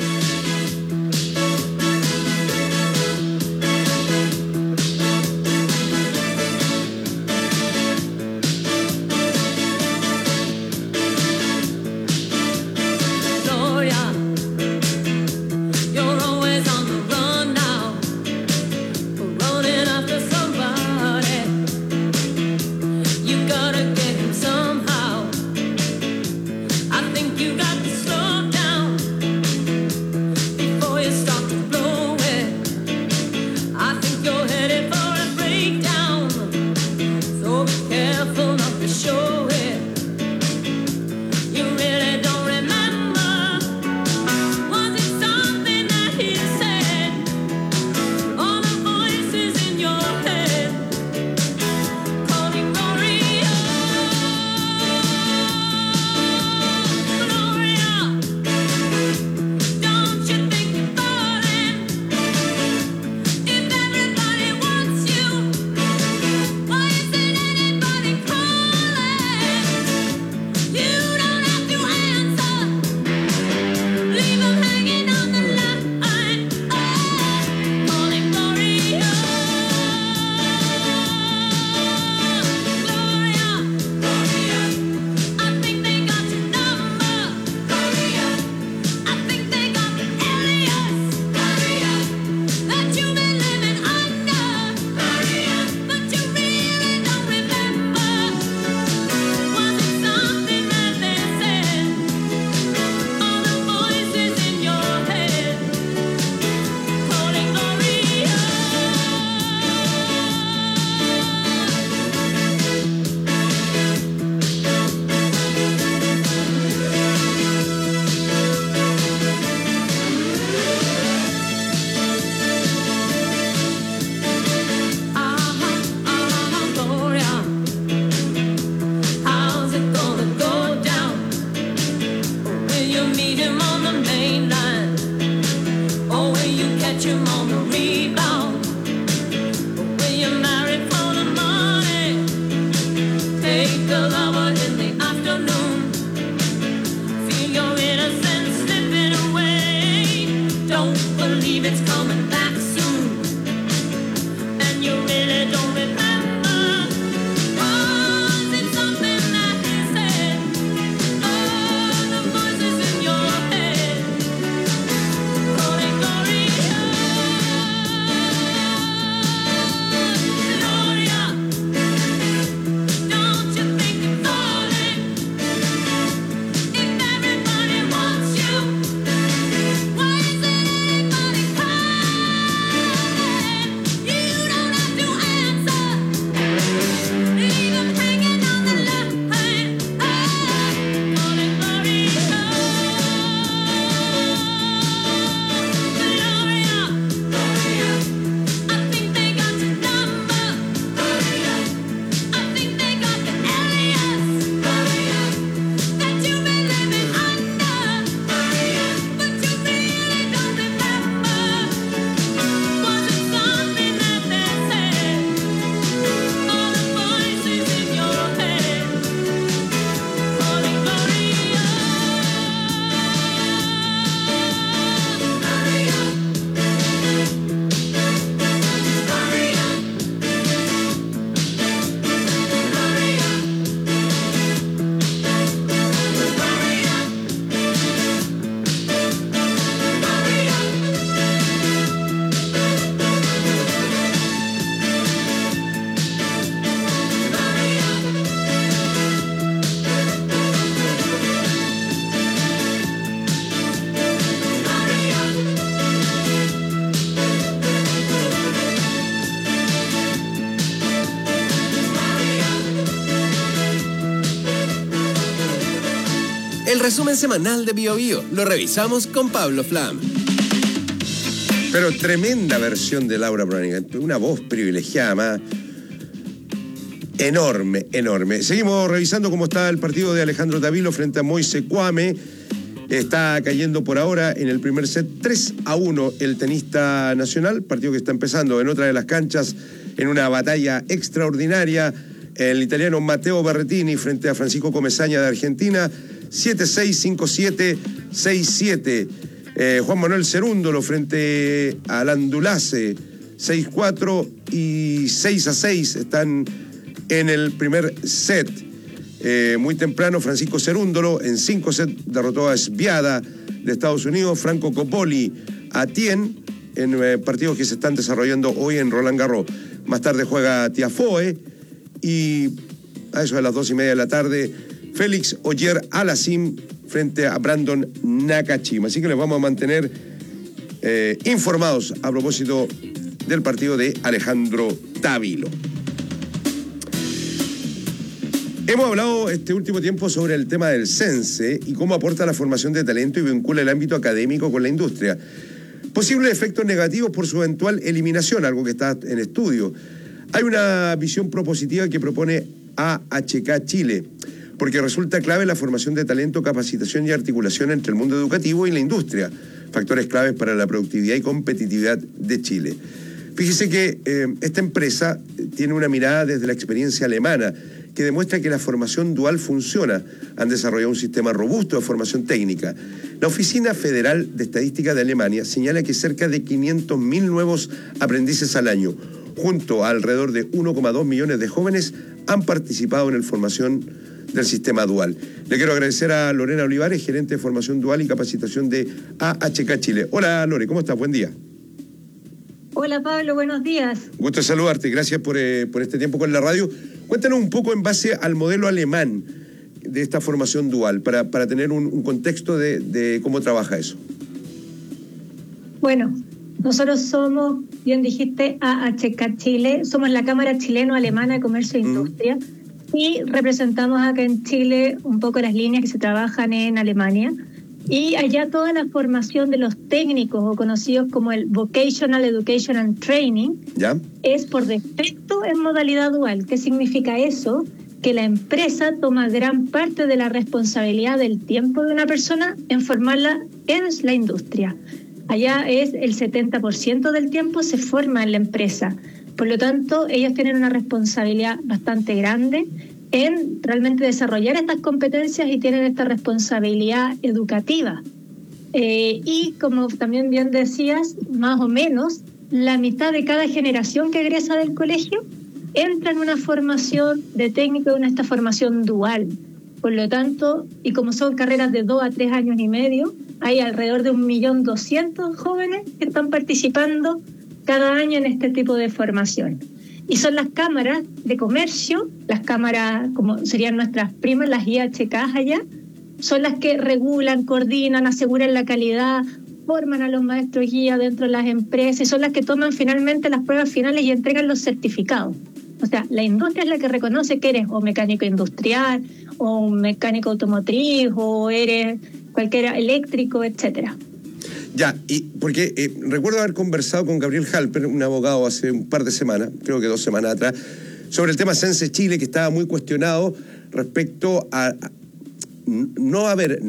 Speaker 6: El resumen semanal de Bio Bio lo revisamos con Pablo Flam.
Speaker 19: Pero tremenda versión de Laura Branigan, una voz privilegiada, más enorme, enorme. Seguimos revisando cómo está el partido de Alejandro Tavilo frente a Moise Kwame. Está cayendo por ahora en el primer set 3-1 el tenista nacional, partido que está empezando en otra de las canchas en una batalla extraordinaria. El italiano Matteo Berrettini frente a Francisco Comesaña de Argentina, 7-6, 5-7, 6-7. Juan Manuel Cerúndolo frente a Landulace, 6-4 y 6-6 están en el primer set. Muy temprano, Francisco Cerúndolo en 5 sets derrotó a Sviada de Estados Unidos, Franco Coppoli a Tien en partidos que se están desarrollando hoy en Roland Garros. Más tarde juega Tiafoe y a eso de las 2:30 de la tarde, Félix Ogier Alassim frente a Brandon Nakashima. Así que les vamos a mantener informados a propósito del partido de Alejandro Tavilo. Hemos hablado este último tiempo sobre el tema del CENSE y cómo aporta la formación de talento y vincula el ámbito académico con la industria. Posibles efectos negativos por su eventual eliminación, algo que está en estudio. Hay una visión propositiva que propone AHK Chile, porque resulta clave la formación de talento, capacitación y articulación entre el mundo educativo y la industria, factores claves para la productividad y competitividad de Chile. Fíjese que esta empresa tiene una mirada desde la experiencia alemana que demuestra que la formación dual funciona. Han desarrollado un sistema robusto de formación técnica. La Oficina Federal de Estadística de Alemania señala que cerca de 500.000 nuevos aprendices al año, junto a alrededor de 1,2 millones de jóvenes, han participado en la formación del sistema dual. Le quiero agradecer a Lorena Olivares, gerente de formación dual y capacitación de AHK Chile. Hola Lore, ¿cómo estás? Buen día.
Speaker 7: Hola Pablo, buenos días.
Speaker 19: Gusto de saludarte, gracias por este tiempo con la radio. Cuéntanos un poco en base al modelo alemán de esta formación dual, para tener un contexto de cómo trabaja eso.
Speaker 7: Bueno, nosotros somos, bien dijiste, AHK Chile, somos la Cámara Chileno-Alemana de Comercio e Industria y representamos acá en Chile un poco las líneas que se trabajan en Alemania. Y allá toda la formación de los técnicos o conocidos como el Vocational Education and Training es por defecto en modalidad dual. ¿Qué significa eso? Que la empresa toma gran parte de la responsabilidad del tiempo de una persona en formarla en la industria. Allá es el 70% del tiempo se forma en la empresa. Por lo tanto, ellos tienen una responsabilidad bastante grande en realmente desarrollar estas competencias y tienen esta responsabilidad educativa. Y como también bien decías, más o menos la mitad de cada generación que egresa del colegio entra en una formación de técnico, en esta formación dual. Por lo tanto, y como son carreras de 2 a 3 años y medio, hay alrededor de 1.200.000 jóvenes que están participando cada año en este tipo de formación. Y son las cámaras de comercio, las cámaras como serían nuestras primas, las IHK allá, son las que regulan, coordinan, aseguran la calidad, forman a los maestros guía dentro de las empresas y son las que toman finalmente las pruebas finales y entregan los certificados. O sea, la industria es la que reconoce que eres o mecánico industrial, o un mecánico automotriz, o eres cualquiera eléctrico, etcétera.
Speaker 19: Ya, y porque recuerdo haber conversado con Gabriel Halper, un abogado, hace un par de semanas, creo que 2 semanas atrás, sobre el tema Sense Chile, que estaba muy cuestionado respecto a no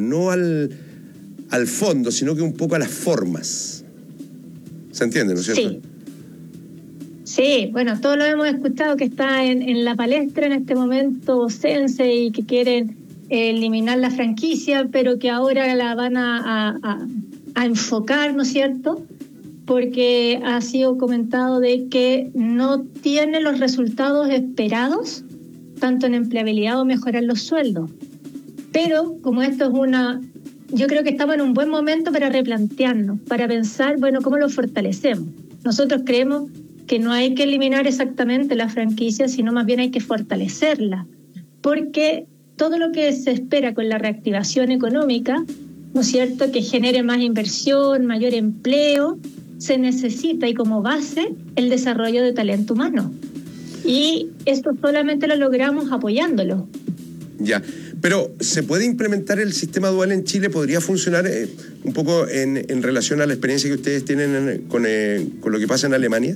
Speaker 19: al fondo, sino que un poco a las formas. ¿Se entiende, no es cierto?
Speaker 7: Sí. Sí, bueno, todos lo hemos escuchado que está en la palestra en este momento Sense y que quieren eliminar la franquicia, pero que ahora la van a enfocar, ¿no es cierto? Porque ha sido comentado de que no tiene los resultados esperados, tanto en empleabilidad o mejorar los sueldos. Pero como esto es yo creo que estamos en un buen momento para replantearnos, para pensar, bueno, ¿cómo lo fortalecemos? Nosotros creemos que no hay que eliminar exactamente la franquicia, sino más bien hay que fortalecerla, porque todo lo que se espera con la reactivación económica, ¿no es cierto?, que genere más inversión, mayor empleo, se necesita y como base el desarrollo de talento humano. Y esto solamente lo logramos apoyándolo.
Speaker 19: Ya, pero ¿se puede implementar el sistema dual en Chile? ¿Podría funcionar un poco en relación a la experiencia que ustedes tienen con lo que pasa en Alemania?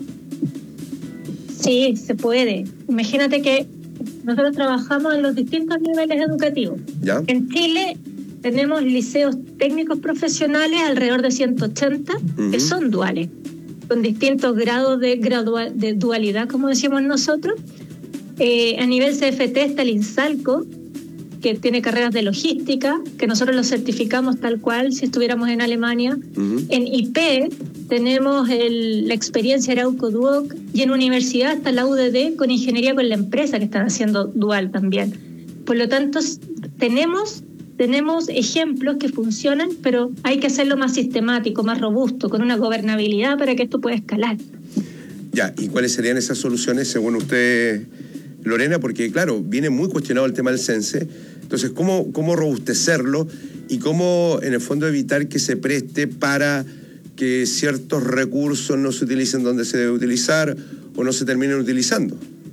Speaker 7: Sí, se puede. Imagínate que nosotros trabajamos en los distintos niveles educativos. ¿Ya? En Chile tenemos liceos técnicos profesionales, alrededor de 180, que son duales, con distintos grados de dualidad, como decimos nosotros. A nivel CFT está el INSALCO, que tiene carreras de logística, que nosotros los certificamos tal cual si estuviéramos en Alemania. En IP tenemos la experiencia Arauco Duoc, y en universidad está la UDD con ingeniería con la empresa, que están haciendo dual también. Por lo tanto, tenemos ejemplos que funcionan, pero hay que hacerlo más sistemático, más robusto, con una gobernabilidad para que esto pueda escalar.
Speaker 19: Ya, ¿y cuáles serían esas soluciones según usted, Lorena? Porque, claro, viene muy cuestionado el tema del Sense. Entonces, ¿cómo robustecerlo y cómo, en el fondo, evitar que se preste para que ciertos recursos no se utilicen donde se debe utilizar o no se terminen utilizando?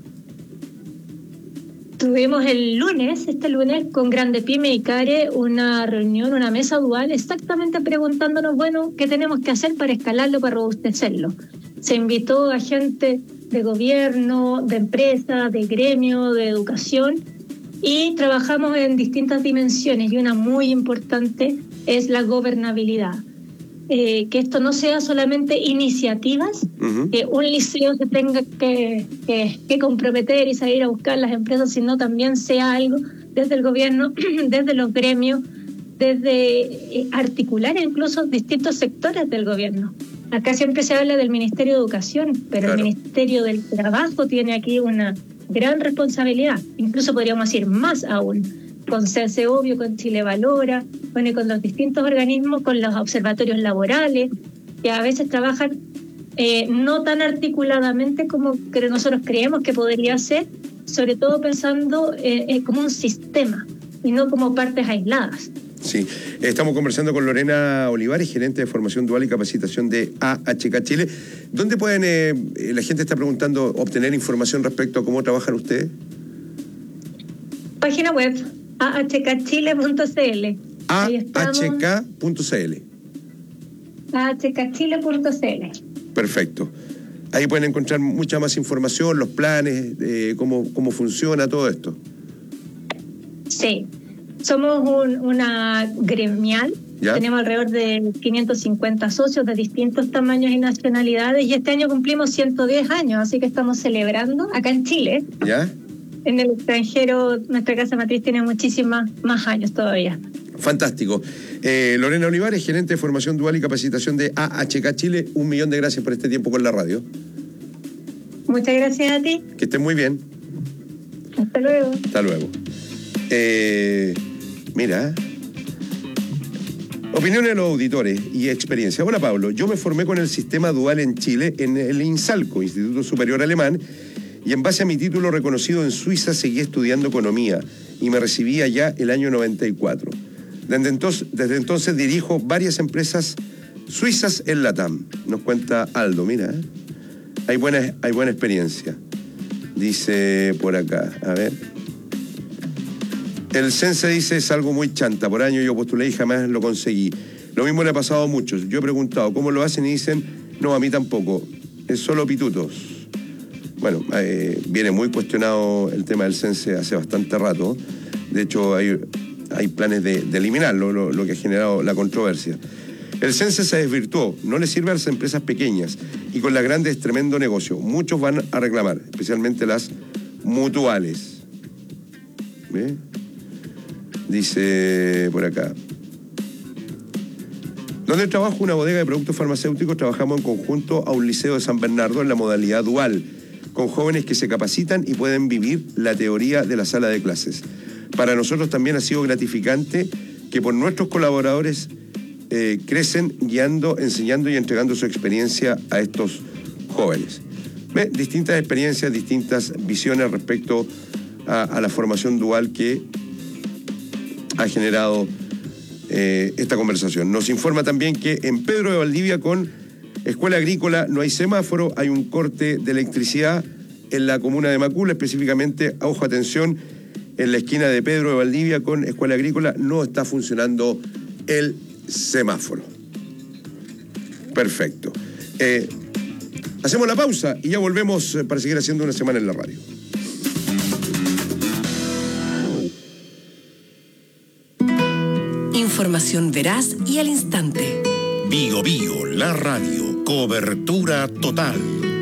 Speaker 7: Tuvimos este lunes, con Grande Pyme y CARE, una reunión, una mesa dual, exactamente preguntándonos, bueno, ¿qué tenemos que hacer para escalarlo, para robustecerlo? Se invitó a gente de gobierno, de empresa, de gremio, de educación, y trabajamos en distintas dimensiones, y una muy importante es la gobernabilidad. Que esto no sea solamente iniciativas, que un liceo se tenga que comprometer y salir a buscar las empresas, sino también sea algo desde el gobierno, desde los gremios, desde articular incluso distintos sectores del gobierno. Acá siempre se habla del Ministerio de Educación, pero claro, el Ministerio del Trabajo tiene aquí una gran responsabilidad, incluso podríamos decir más aún, con Sense Obvio, con Chile Valora, con los distintos organismos, con los observatorios laborales, que a veces trabajan no tan articuladamente como nosotros creemos que podría ser, sobre todo pensando como un sistema y no como partes aisladas.
Speaker 19: Sí, estamos conversando con Lorena Olivares, gerente de formación dual y capacitación de AHK Chile. ¿Dónde pueden, la gente está preguntando, obtener información respecto a cómo trabajan ustedes?
Speaker 7: Página web, ahkchile.cl.
Speaker 19: ahk.cl.
Speaker 7: ahkchile.cl.
Speaker 19: Perfecto. Ahí pueden encontrar mucha más información, los planes, cómo funciona todo esto.
Speaker 7: Sí. Somos una gremial, ¿ya? Tenemos alrededor de 550 socios de distintos tamaños y nacionalidades, y este año cumplimos 110 años, así que estamos celebrando acá en Chile.
Speaker 19: ¿Ya?
Speaker 7: en el extranjero nuestra casa matriz tiene muchísimas más años todavía.
Speaker 19: Fantástico. Lorena Olivares, gerente de formación dual y capacitación de AHK Chile, 1.000.000 de gracias por este tiempo con la radio.
Speaker 7: Muchas gracias a ti.
Speaker 19: Que estés muy bien.
Speaker 7: Hasta luego.
Speaker 19: Hasta luego. Mira. Opiniones de los auditores y experiencia. Hola Pablo, yo me formé con el sistema dual en Chile en el INSALCO, Instituto Superior Alemán, y en base a mi título reconocido en Suiza seguí estudiando economía y me recibí allá el año 94. Desde entonces dirijo varias empresas suizas en LATAM. Nos cuenta Aldo, mira, hay buena experiencia. Dice por acá, a ver. El Sense dice, es algo muy chanta. Por año yo postulé y jamás lo conseguí. Lo mismo le ha pasado a muchos. Yo he preguntado cómo lo hacen y dicen, no, a mí tampoco. Es solo pitutos. Bueno, viene muy cuestionado el tema del Sense hace bastante rato. De hecho, hay planes de eliminarlo, lo que ha generado la controversia. El Sense se desvirtuó. No le sirve a las empresas pequeñas. Y con las grandes es tremendo negocio. Muchos van a reclamar, especialmente las mutuales. ¿Ve? Dice por acá. Donde trabajo, una bodega de productos farmacéuticos, trabajamos en conjunto a un liceo de San Bernardo en la modalidad dual, con jóvenes que se capacitan y pueden vivir la teoría de la sala de clases. Para nosotros también ha sido gratificante que por nuestros colaboradores crecen guiando, enseñando y entregando su experiencia a estos jóvenes. ¿Ve? Distintas experiencias, distintas visiones respecto a la formación dual que ha generado esta conversación. Nos informa también que en Pedro de Valdivia con Escuela Agrícola no hay semáforo, hay un corte de electricidad en la comuna de Macula, específicamente, ojo, atención, en la esquina de Pedro de Valdivia con Escuela Agrícola no está funcionando el semáforo. Perfecto. Hacemos la pausa y ya volvemos para seguir haciendo una semana en la radio.
Speaker 10: Información veraz y al instante.
Speaker 1: Bio Bio, la radio, cobertura total.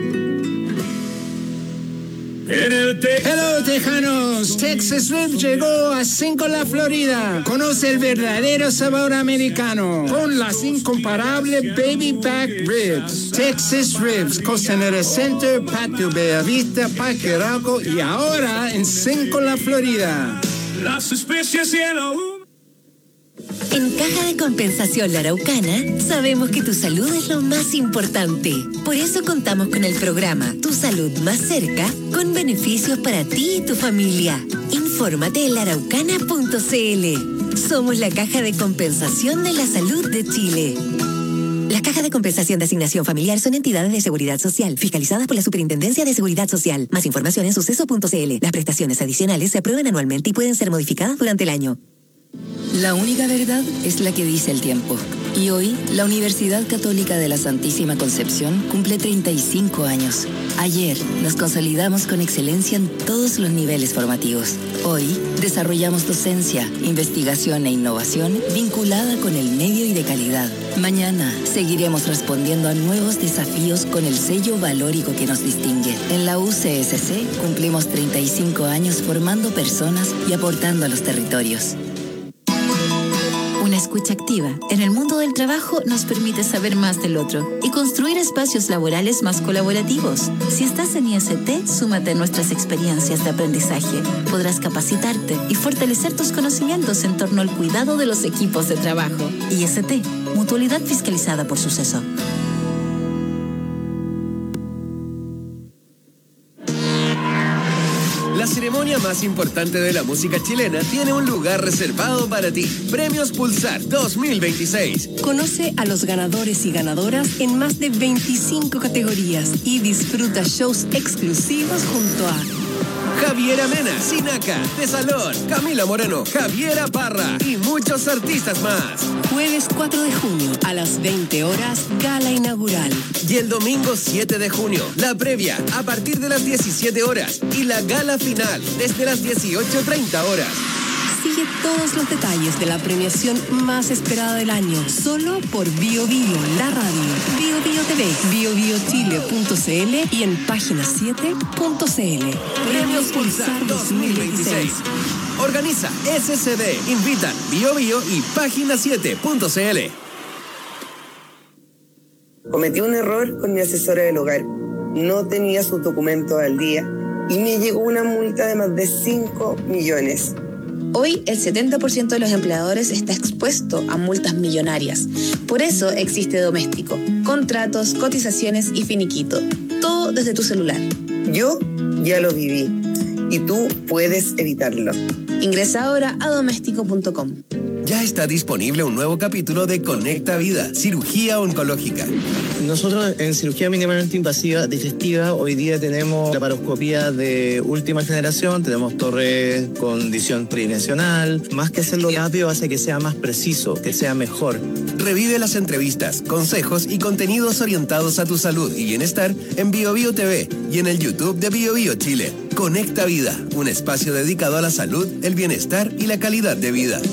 Speaker 8: Hello, tejanos. Texas Ribs llegó a Cinco-La, Florida. Conoce el verdadero sabor americano con las incomparables Baby Back Ribs. Texas Ribs, Costanera Center, Patio Bellavista, Parque Arauco y ahora en Cinco-La, Florida.
Speaker 11: Las especies y el
Speaker 10: En Caja de Compensación La Araucana, sabemos que tu salud es lo más importante. Por eso contamos con el programa Tu Salud Más Cerca, con beneficios para ti y tu familia. Infórmate en laaraucana.cl. Somos la Caja de Compensación de la Salud de Chile. Las cajas de compensación de asignación familiar son entidades de seguridad social, fiscalizadas por la Superintendencia de Seguridad Social. Más información en suceso.cl. Las prestaciones adicionales se aprueban anualmente y pueden ser modificadas durante el año.
Speaker 9: La única verdad es la que dice el tiempo. Y hoy, la Universidad Católica de la Santísima Concepción cumple 35 años. Ayer, nos consolidamos con excelencia en todos los niveles formativos. Hoy, desarrollamos docencia, investigación e innovación vinculada con el medio y de calidad. Mañana, seguiremos respondiendo a nuevos desafíos con el sello valórico que nos distingue. En la UCSC, cumplimos 35 años formando personas y aportando a los territorios.
Speaker 4: Una escucha activa en el mundo del trabajo nos permite saber más del otro y construir espacios laborales más colaborativos. Si estás en IST, súmate a nuestras experiencias de aprendizaje. Podrás capacitarte y fortalecer tus conocimientos en torno al cuidado de los equipos de trabajo. IST, mutualidad fiscalizada por Suceso.
Speaker 6: La ceremonia más importante de la música chilena tiene un lugar reservado para ti. Premios Pulsar 2026.
Speaker 12: Conoce a los ganadores y ganadoras en más de 25 categorías y disfruta shows exclusivos junto a
Speaker 6: Javiera Mena, Sinaca, De Salón, Camila Moreno, Javiera Parra y muchos artistas más.
Speaker 12: Jueves 4 de junio a las 20 horas, gala inaugural.
Speaker 6: Y el domingo 7 de junio, la previa a partir de las 17 horas y la gala final desde las 18:30 horas.
Speaker 12: Sigue todos los detalles de la premiación más esperada del año, solo por Bio Bio, la radio, Bio Bio TV, biobiochile.cl y en página7.cl.
Speaker 6: Premios Pulsar 2026. Organiza SCD, invitan Bio Bio y página7.cl.
Speaker 24: Cometí un error con mi asesora del hogar. No tenía sus documentos al día y me llegó una multa de más de 5 millones.
Speaker 25: Hoy el 70% de los empleadores está expuesto a multas millonarias. Por eso existe Doméstico. Contratos, cotizaciones y finiquito. Todo desde tu celular.
Speaker 24: Yo ya lo viví y tú puedes evitarlo.
Speaker 25: Ingresa ahora a doméstico.com.
Speaker 6: Ya está disponible un nuevo capítulo de Conecta Vida, cirugía oncológica.
Speaker 13: Nosotros en cirugía mínimamente invasiva digestiva hoy día tenemos laparoscopía de última generación, tenemos torres con visión tridimensional. Más que hacerlo rápido hace que sea más preciso, que sea mejor.
Speaker 6: Revive las entrevistas, consejos y contenidos orientados a tu salud y bienestar en Bio Bio TV y en el YouTube de Bio Bio Chile. Conecta Vida, un espacio dedicado a la salud, el bienestar y la calidad de vida.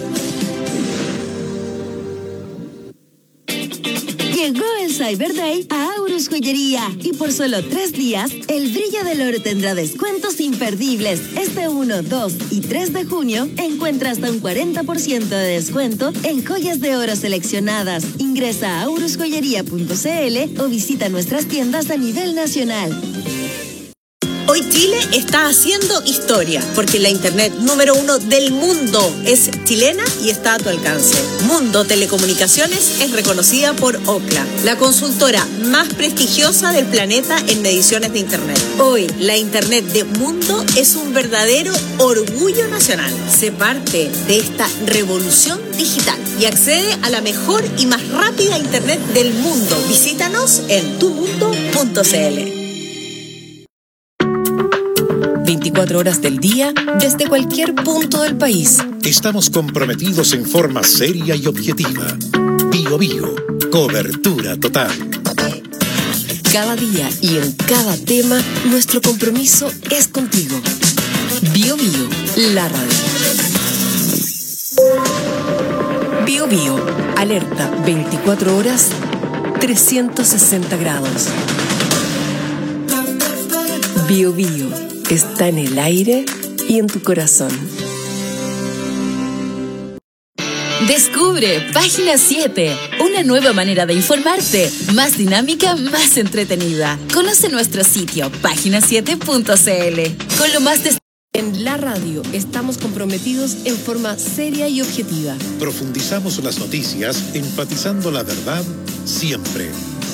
Speaker 10: Llegó el Cyber Day a Aurus Joyería y por solo 3 días, el brillo del oro tendrá descuentos imperdibles. Este 1, 2 y 3 de junio encuentra hasta un 40% de descuento en joyas de oro seleccionadas. Ingresa a aurusjoyería.cl o visita nuestras tiendas a nivel nacional.
Speaker 18: Hoy Chile está haciendo historia, porque la internet número 1 del mundo es chilena y está a tu alcance. Mundo Telecomunicaciones es reconocida por Ookla, la consultora más prestigiosa del planeta en mediciones de internet. Hoy, la internet de Mundo es un verdadero orgullo nacional. Sé parte de esta revolución digital y accede a la mejor y más rápida internet del mundo. Visítanos en tumundo.cl.
Speaker 14: 24 horas del día, desde cualquier punto del país.
Speaker 1: Estamos comprometidos en forma seria y objetiva. Bio Bio, cobertura total.
Speaker 14: Cada día y en cada tema, nuestro compromiso es contigo. Bio Bio, la radio. Bio Bio, alerta 24 horas, 360 grados. Bio Bio. Está en el aire y en tu corazón.
Speaker 15: Descubre Página 7, una nueva manera de informarte, más dinámica, más entretenida. Conoce nuestro sitio, página7.cl, con lo más
Speaker 12: En la radio estamos comprometidos en forma seria y objetiva.
Speaker 1: Profundizamos las noticias, enfatizando la verdad siempre.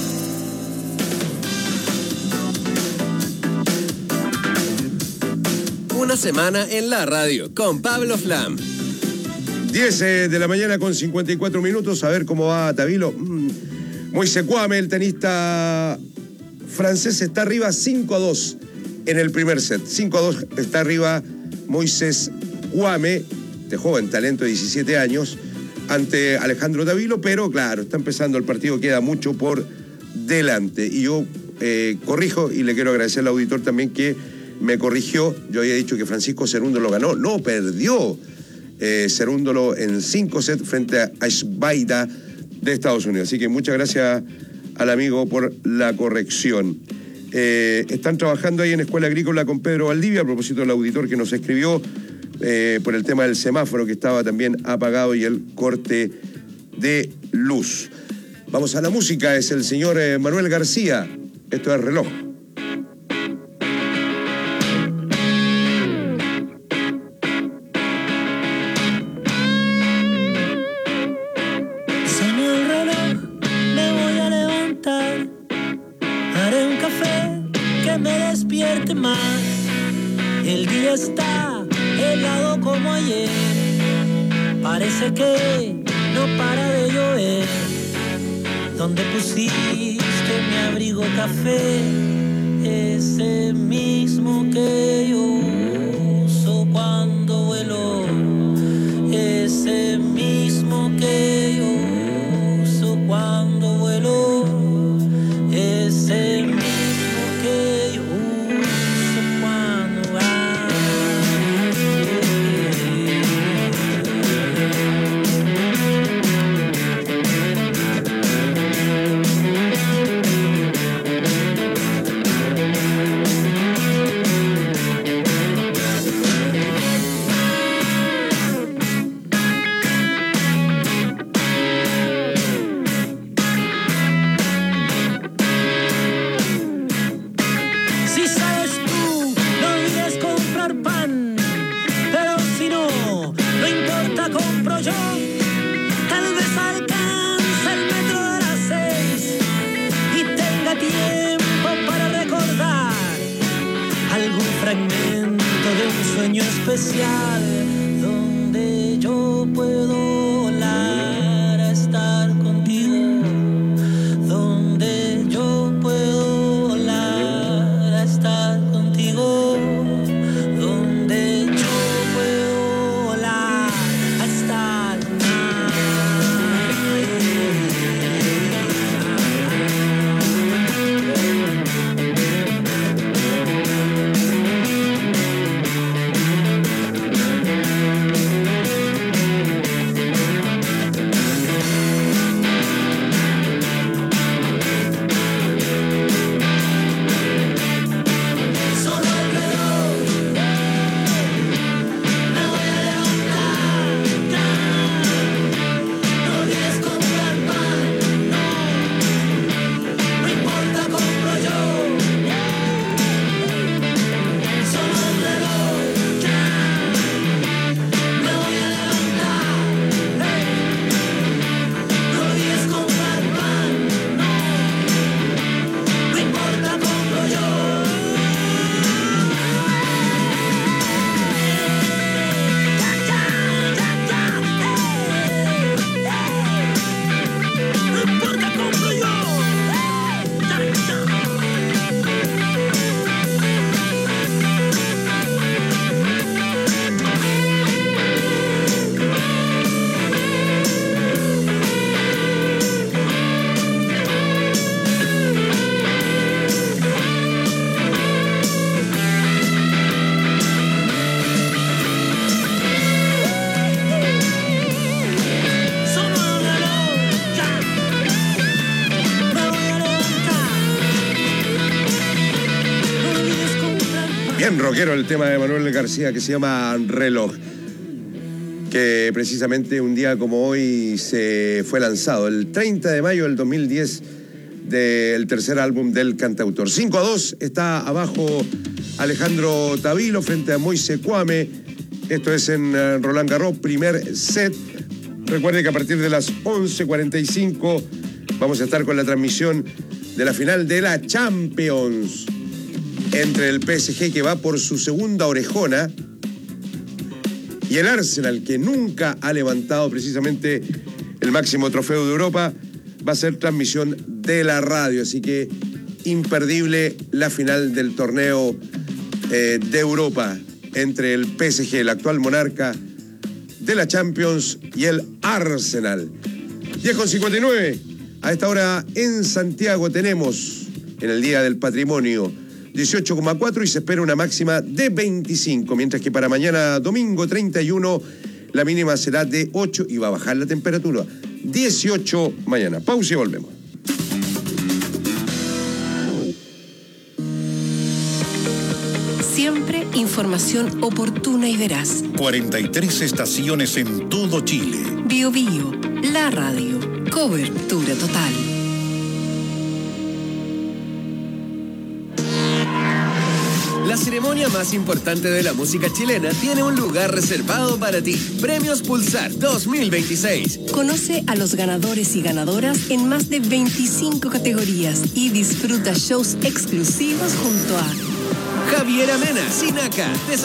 Speaker 6: Una semana en la radio con Pablo Flam.
Speaker 19: 10 de la mañana con 54 minutos. A ver cómo va Tabilo. Moisés Kouame, el tenista francés, está arriba 5-2 en el primer set. 5-2 está arriba Moisés Kouame, de joven talento de 17 años, ante Alejandro Tabilo, pero claro, está empezando el partido, queda mucho por delante. Y yo corrijo, y le quiero agradecer al auditor también que me corrigió. Yo había dicho que Francisco Cerúndolo ganó. No, perdió Cerúndolo en 5 sets frente a Schweida de Estados Unidos. Así que muchas gracias al amigo por la corrección. Están trabajando ahí en Escuela Agrícola con Pedro Valdivia, a propósito del auditor que nos escribió por el tema del semáforo que estaba también apagado y el corte de luz. Vamos a la música, es el señor Manuel García. Esto es Reloj.
Speaker 11: Más. El día está helado como ayer, parece que no para de llover. Donde pusiste mi abrigo café, ese mismo que yo uso cuando vuelo, ese mismo que yo uso cuando vuelo, ese mismo que yo fragmento de un sueño especial donde yo puedo volar a estar contigo, donde yo puedo volar a estar contigo, donde yo puedo volar a estar
Speaker 19: Bien rockero el tema de Manuel García, que se llama Reloj, que precisamente un día como hoy se fue lanzado, el 30 de mayo del 2010, del tercer álbum del cantautor. 5-2 está abajo Alejandro Tavilo frente a Moise Kwame. Esto es en Roland Garros, primer set. Recuerde que a partir de las 11:45 vamos a estar con la transmisión de la final de la Champions entre el PSG, que va por su segunda orejona, y el Arsenal, que nunca ha levantado precisamente el máximo trofeo de Europa. Va a ser transmisión de la radio, así que imperdible la final del torneo de Europa entre el PSG, el actual monarca de la Champions, y el Arsenal. 10:59. A esta hora en Santiago tenemos, en el Día del Patrimonio, 18,4 y se espera una máxima de 25, mientras que para mañana domingo 31 la mínima será de 8 y va a bajar la temperatura. 18 mañana. Pausa y volvemos.
Speaker 12: Siempre información oportuna y veraz.
Speaker 1: 43 estaciones en todo Chile.
Speaker 12: Bio Bio, la radio, cobertura total.
Speaker 6: La ceremonia más importante de la música chilena tiene un lugar reservado para ti. Premios Pulsar 2026.
Speaker 12: Conoce a los ganadores y ganadoras en más de 25 categorías y disfruta shows exclusivos junto a
Speaker 6: Javiera Mena, Sinaca,